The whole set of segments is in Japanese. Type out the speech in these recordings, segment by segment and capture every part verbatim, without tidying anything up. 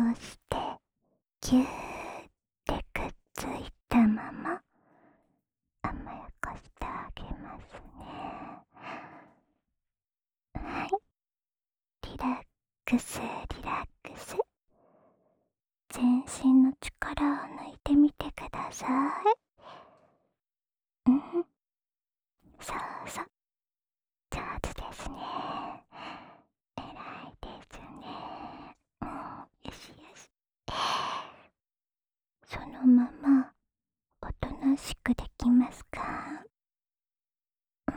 してぎゅーってくっついたまま甘やかしてあげますね。はい、リラックスリラックス。全身の力を抜いてみてください。うん、そうそう、上手ですね。偉いですね。うん、よしよし。そのままおとなしくできますか？うん、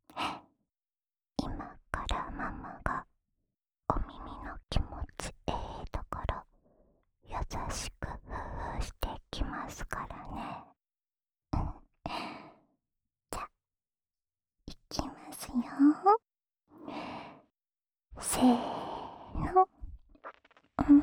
今からママがお耳の気持ちいいところ優しくふーしていきますからね。うん、じゃ、いきますよ。せーの。うん、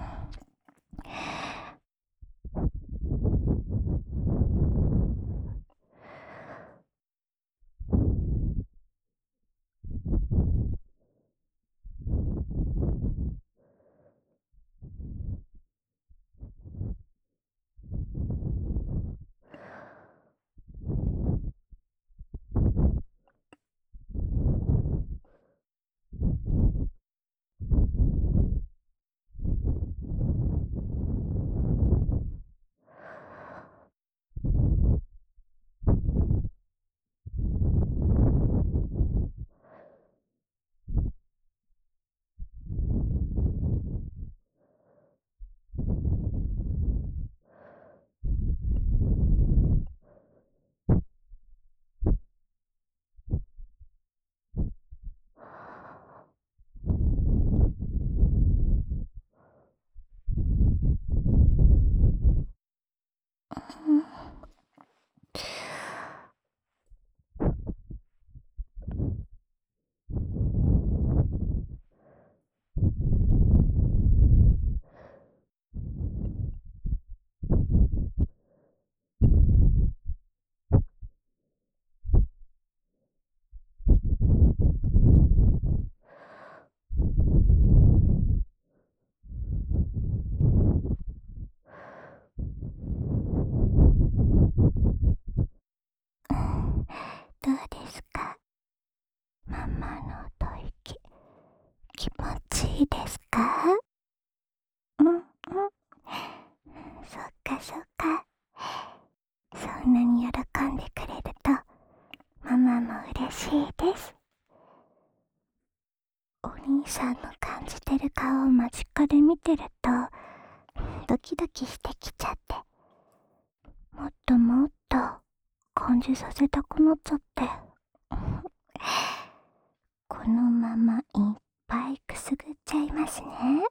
うん、どうですか？ママの吐息気持ちいいですか？うんうん、そっかそっか。そんなに喜んでくれるとママも嬉しいです。お兄さんの感じてる顔を間近で見てるとドキドキしてきちゃって、もっともっと感じさせたくなっちゃってこのままいっぱいくすぐっちゃいますね。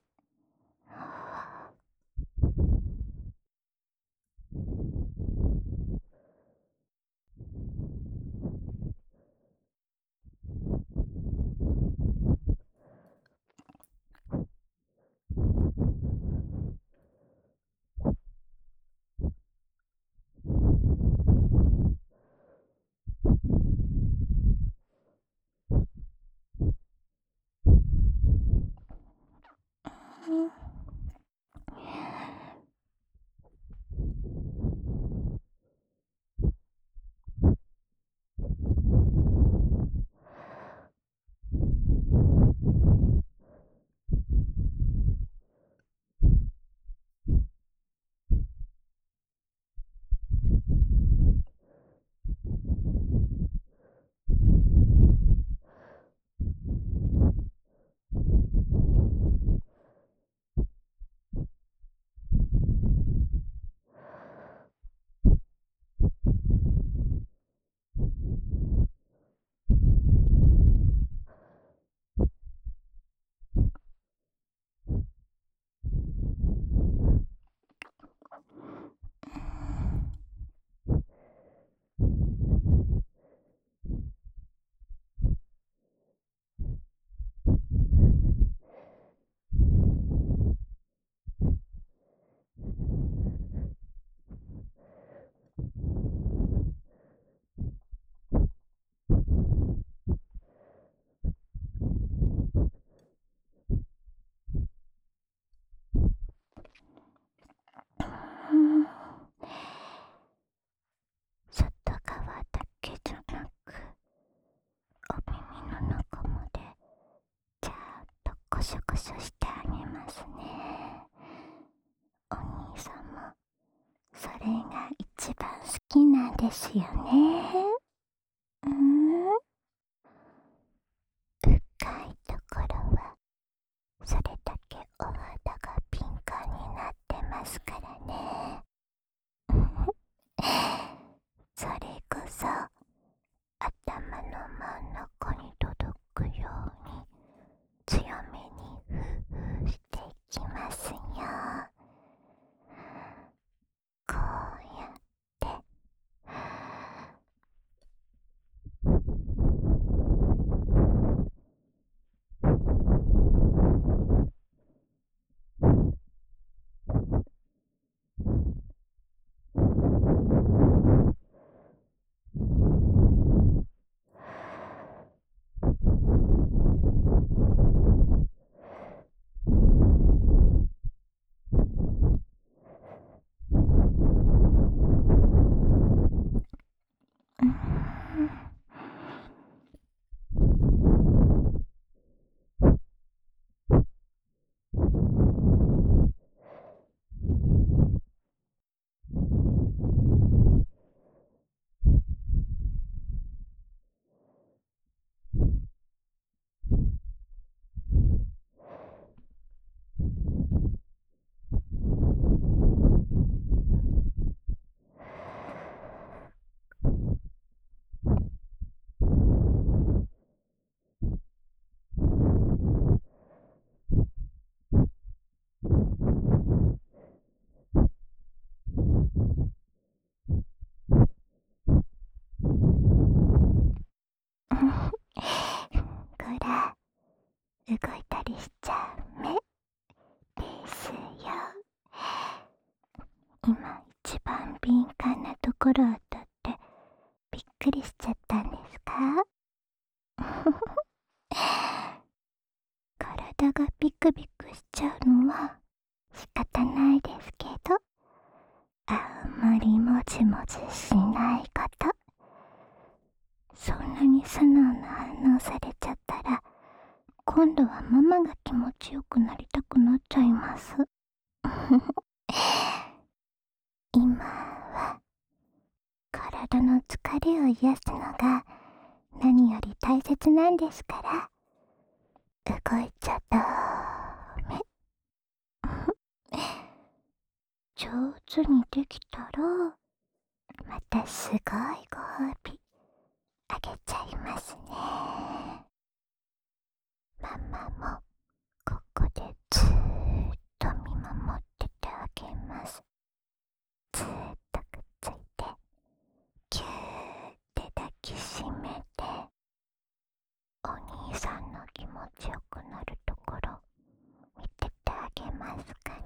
お兄さんもそれが一番好きなんですよね。うん、深いところはそれだけお肌がピンクになってますからね。それこそ頭の真ん中に届くように強めにフーフーしていきますよ。こうやってうん、こら、動いたりしちゃメですよ。今一番敏感なところを当たってびっくりしちゃったんですか？体がビクビクしちゃうのは仕方ないですけど、あんまりもじもじしないこと。そんなに素直な反応されちゃったら今度はママが気持ちよくなりたくなっちゃいます。今は体の疲れを癒すのが何より大切なんですから、動いちゃダメ。上手にできたらまたすごいご褒美あげちゃいますね。ママもここでずーっと見守っててあげます。ずーっとくっついてぎゅーって抱きしめて、お兄さんの気持ちよくなるところ見ててあげますから。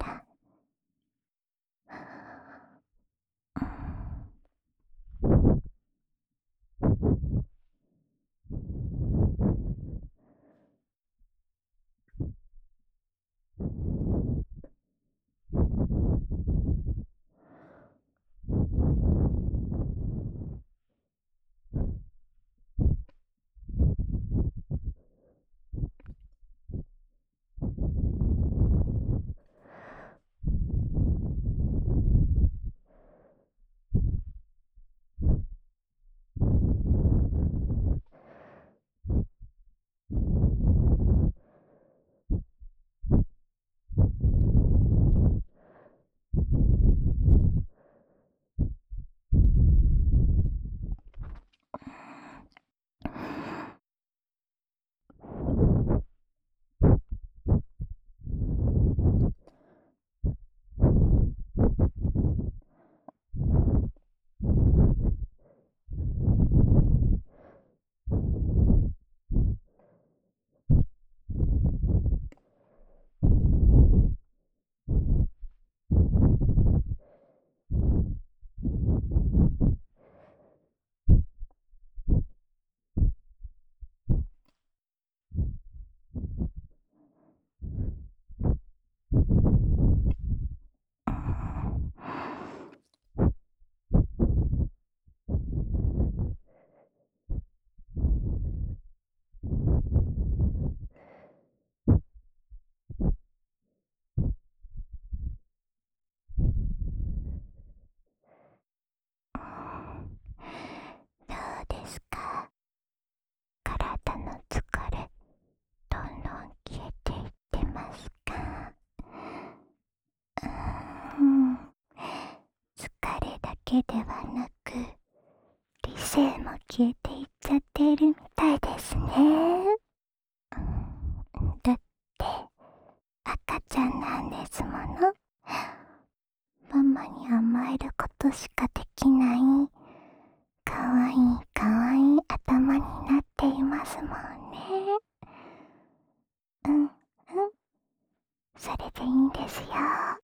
けではなく、理性も消えていっちゃっているみたいですね。だって赤ちゃんなんですもの。ママに甘えることしかできないかわいいかわいい頭になっていますもんね。うんうん、それでいいんですよ。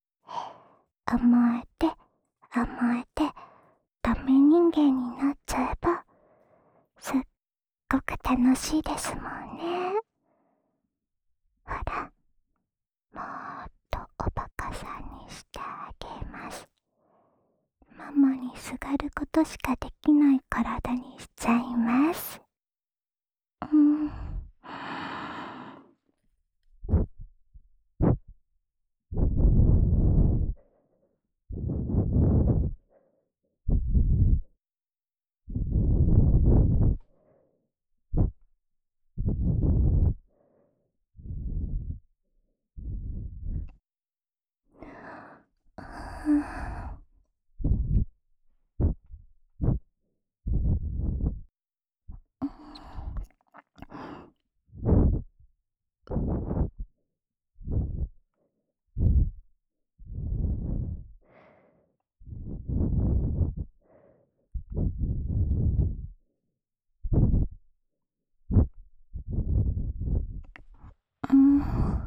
甘えて甘えてダメ人間になっちゃえばすっごく楽しいですもんね。ほら、もっとおバカさんにしてあげます。ママにすがることしかできない体にしちゃいます。うん。うん。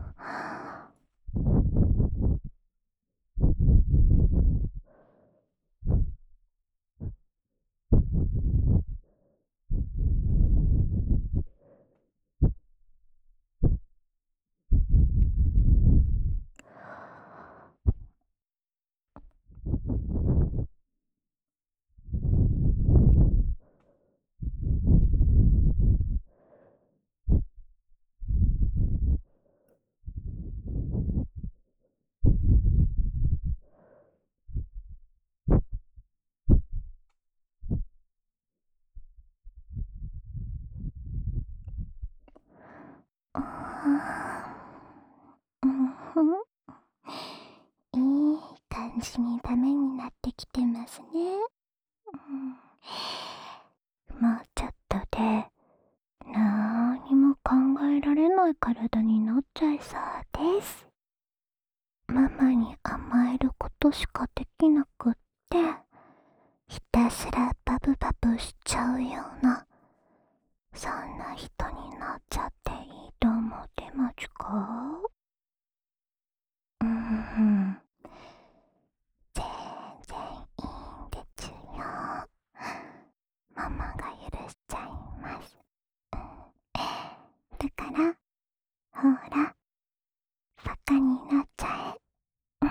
いい感じにダメになってきてますね。うん、もうちょっとでなーにも考えられない体になっちゃいそうです。ママに甘えることしかできなくって、ひたすらバブバブしちゃうような、そんな人になっちゃっていいと思ってますか？うーん、全然いいんですよ。ママが許しちゃいます。だからほら、バカになっちゃえ。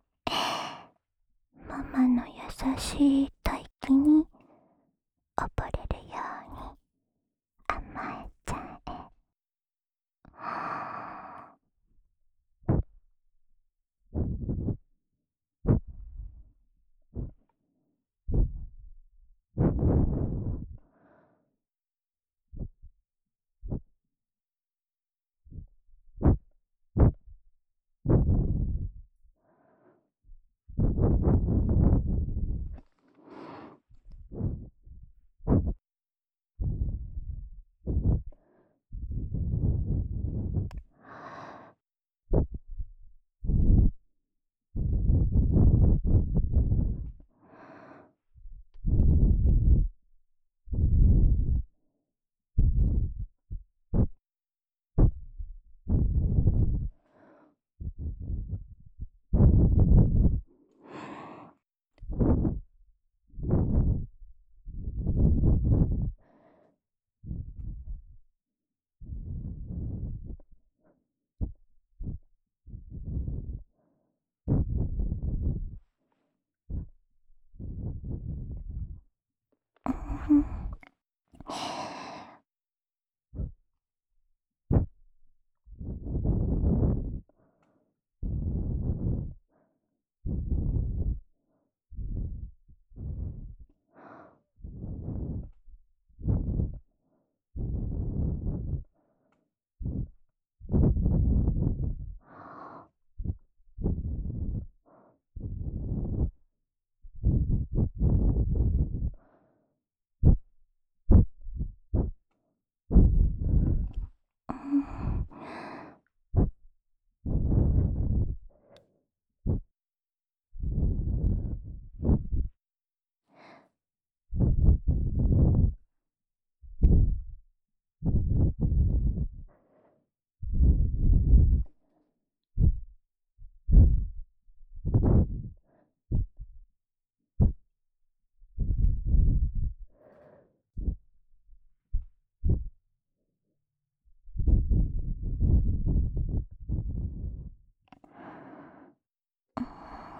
ママの優しい吐息に溺れるように甘えちゃえ。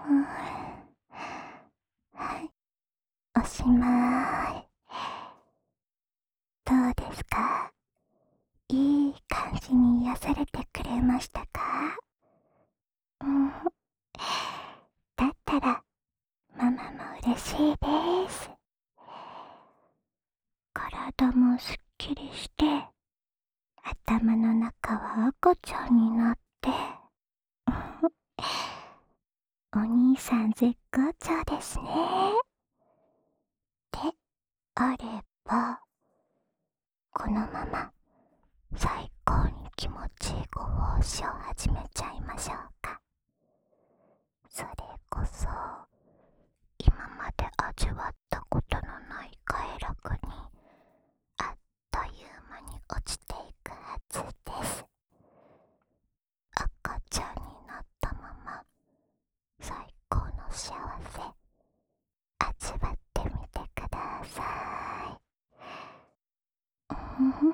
はい、おしまい。どうですか？いい感じに癒されてくれましたか？うん。だったら、ママも嬉しいです。体もすっきりして、頭の中は赤ちゃんになって、お兄さん絶好調ですね。であれば、このまま最高に気持ちいいご奉仕を始めちゃいましょうか。それこそ今まで味わったことのない快楽にあっという間に落ちていくはずです。赤ちゃんになったまま最高の幸せ味わってみてください。うん